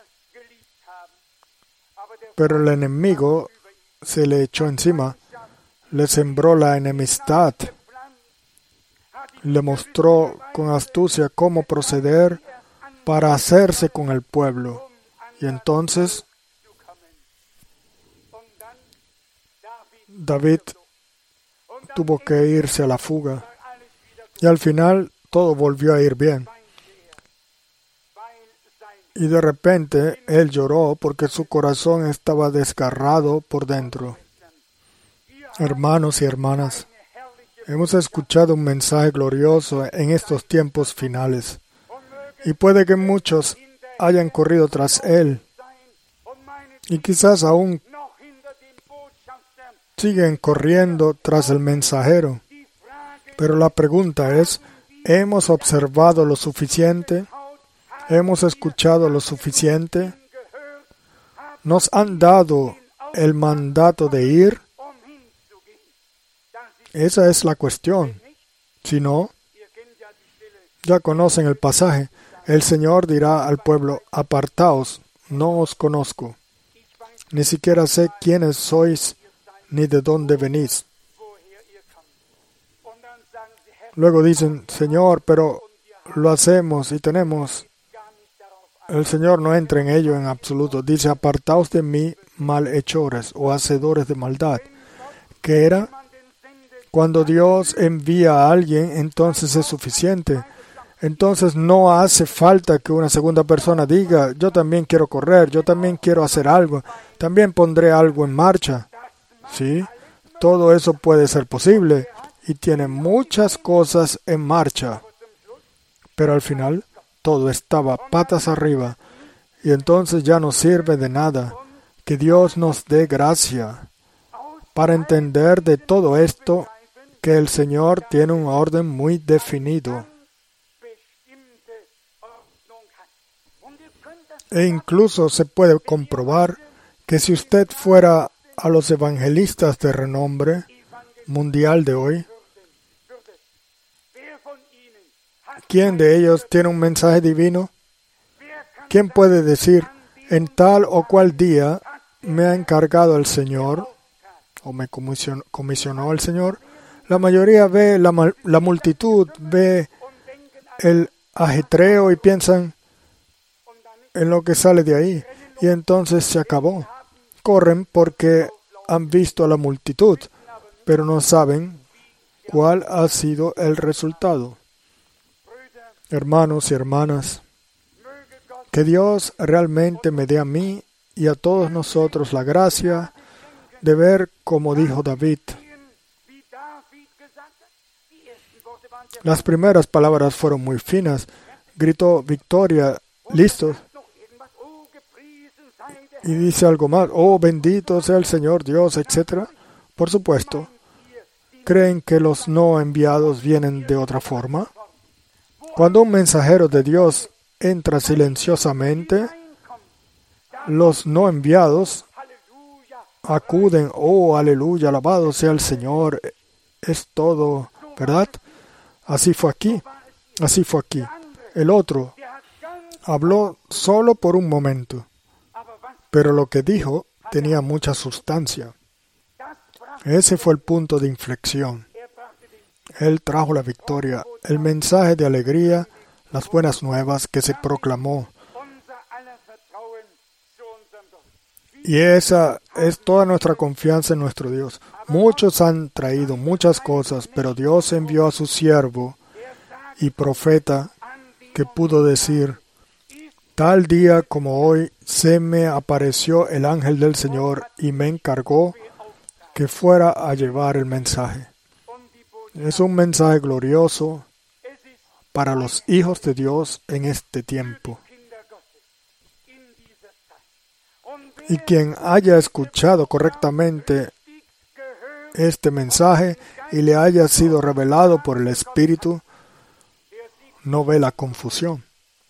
pero el enemigo se le echó encima, le sembró la enemistad, le mostró con astucia cómo proceder para hacerse con el pueblo. Y entonces David tuvo que irse a la fuga. Y al final todo volvió a ir bien. Y de repente él lloró porque su corazón estaba desgarrado por dentro. Hermanos y hermanas, hemos escuchado un mensaje glorioso en estos tiempos finales. Y puede que muchos hayan corrido tras él. Y quizás aún siguen corriendo tras el mensajero. Pero la pregunta es, ¿hemos observado lo suficiente? ¿Hemos escuchado lo suficiente? ¿Nos han dado el mandato de ir? Esa es la cuestión. Si no, ya conocen el pasaje. El Señor dirá al pueblo, apartaos, no os conozco. Ni siquiera sé quiénes sois ni de dónde venís. Luego dicen, Señor, pero lo hacemos y tenemos. El Señor no entra en ello en absoluto. Dice, apartaos de mí, malhechores o hacedores de maldad. ¿Qué era? Cuando Dios envía a alguien, entonces es suficiente. Entonces no hace falta que una segunda persona diga, yo también quiero correr, yo también quiero hacer algo, también pondré algo en marcha. Sí, todo eso puede ser posible y tiene muchas cosas en marcha. Pero al final todo estaba patas arriba y entonces ya no sirve de nada. Que Dios nos dé gracia para entender de todo esto que el Señor tiene un orden muy definido. E incluso se puede comprobar que si usted fuera a los evangelistas de renombre mundial de hoy, ¿quién de ellos tiene un mensaje divino? ¿Quién puede decir, en tal o cual día me ha encargado el Señor o me comisionó el Señor? La mayoría ve la multitud, ve el ajetreo y piensan en lo que sale de ahí. Y entonces se acabó. Corren porque han visto a la multitud, pero no saben cuál ha sido el resultado. Hermanos y hermanas, que Dios realmente me dé a mí y a todos nosotros la gracia de ver como dijo David. Las primeras palabras fueron muy finas. Gritó victoria, listos. Y dice algo más, oh bendito sea el Señor Dios, etc. Por supuesto, ¿creen que los no enviados vienen de otra forma? Cuando un mensajero de Dios entra silenciosamente, los no enviados acuden, oh aleluya, alabado sea el Señor, es todo, ¿verdad? Así fue aquí, así fue aquí. El otro habló solo por un momento, pero lo que dijo tenía mucha sustancia. Ese fue el punto de inflexión. Él trajo la victoria, el mensaje de alegría, las buenas nuevas que se proclamó. Y esa es toda nuestra confianza en nuestro Dios. Muchos han traído muchas cosas, pero Dios envió a su siervo y profeta que pudo decir, tal día como hoy se me apareció el ángel del Señor y me encargó que fuera a llevar el mensaje. Es un mensaje glorioso para los hijos de Dios en este tiempo. Y quien haya escuchado correctamente este mensaje y le haya sido revelado por el Espíritu, no ve la confusión.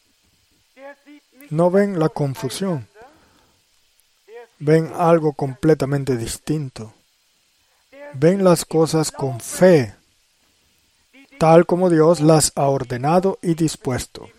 No ven la confusión. Ven algo completamente distinto. Ven las cosas con fe, tal como Dios las ha ordenado y dispuesto.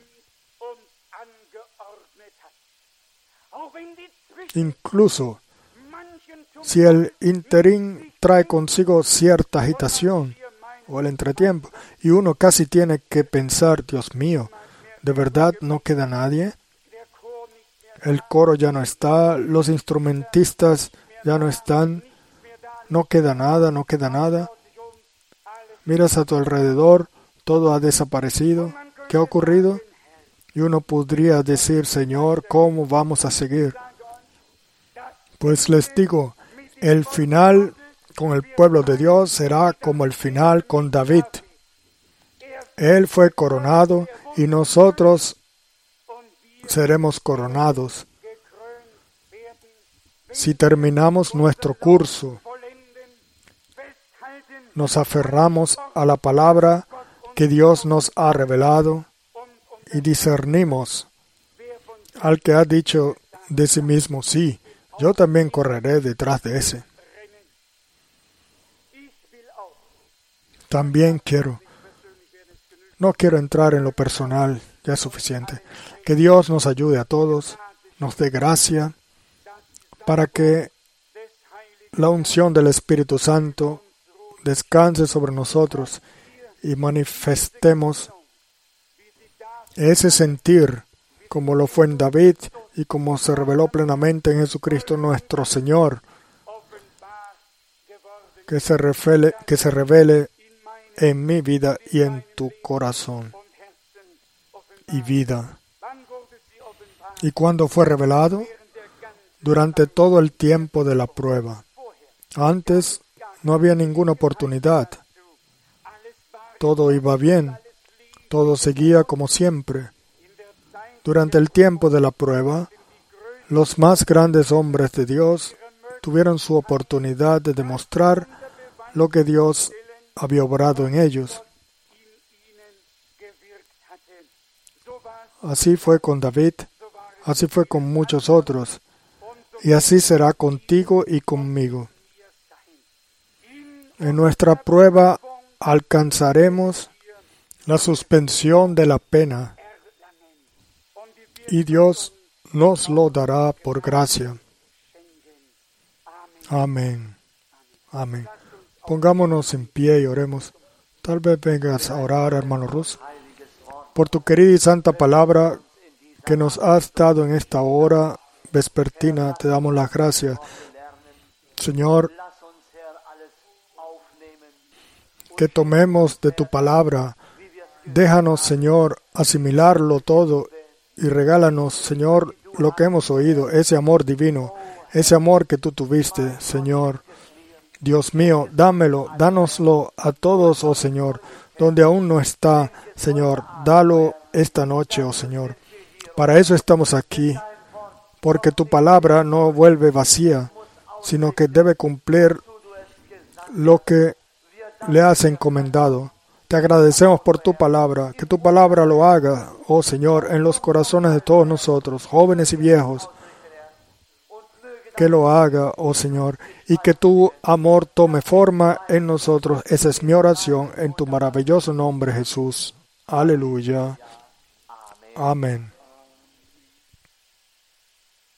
Incluso si el interín trae consigo cierta agitación o el entretiempo. Y uno casi tiene que pensar, Dios mío, ¿de verdad no queda nadie? El coro ya no está, los instrumentistas ya no están, no queda nada, no queda nada. Miras a tu alrededor, todo ha desaparecido. ¿Qué ha ocurrido? Y uno podría decir, Señor, ¿cómo vamos a seguir? Pues les digo, el final con el pueblo de Dios será como el final con David. Él fue coronado y nosotros seremos coronados si terminamos nuestro curso. Nos aferramos a la palabra que Dios nos ha revelado y discernimos al que ha dicho de sí mismo, sí, yo también correré detrás de ese. También no quiero entrar en lo personal, ya es suficiente. Que Dios nos ayude a todos, nos dé gracia para que la unción del Espíritu Santo descanse sobre nosotros y manifestemos ese sentir como lo fue en David y como se reveló plenamente en Jesucristo nuestro Señor, que se revele en mi vida y en tu corazón y vida. ¿Y cuándo fue revelado? Durante todo el tiempo de la prueba. Antes no había ninguna oportunidad. Todo iba bien. Todo seguía como siempre. Durante el tiempo de la prueba, los más grandes hombres de Dios tuvieron su oportunidad de demostrar lo que Dios había obrado en ellos. Así fue con David, así fue con muchos otros, y así será contigo y conmigo. En nuestra prueba alcanzaremos la suspensión de la pena, y Dios nos lo dará por gracia. Amén. Amén. Pongámonos en pie y oremos. Tal vez vengas a orar, hermano Rus, por tu querida y santa palabra que nos has dado en esta hora vespertina. Te damos las gracias. Señor, que tomemos de tu palabra. Déjanos, Señor, asimilarlo todo y regálanos, Señor, lo que hemos oído, ese amor divino, ese amor que tú tuviste, Señor. Dios mío, dánoslo a todos, oh Señor, donde aún no está, Señor, dalo esta noche, oh Señor. Para eso estamos aquí, porque tu palabra no vuelve vacía, sino que debe cumplir lo que le has encomendado. Te agradecemos por tu palabra, que tu palabra lo haga, oh Señor, en los corazones de todos nosotros, jóvenes y viejos, que lo haga, oh Señor, y que tu amor tome forma en nosotros. Esa es mi oración en tu maravilloso nombre, Jesús. Aleluya. Amén.